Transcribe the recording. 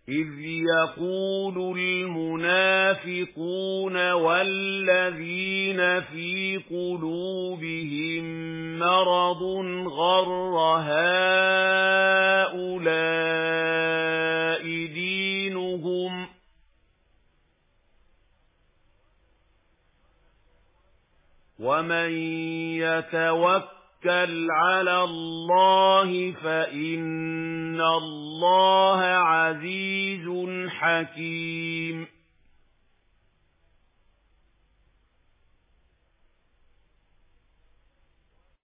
إذ يقول المنافقون والذين في قلوبهم مرض غر هؤلاء دينهم ومن يتوكل على الله فإن الله عزيز حكيم.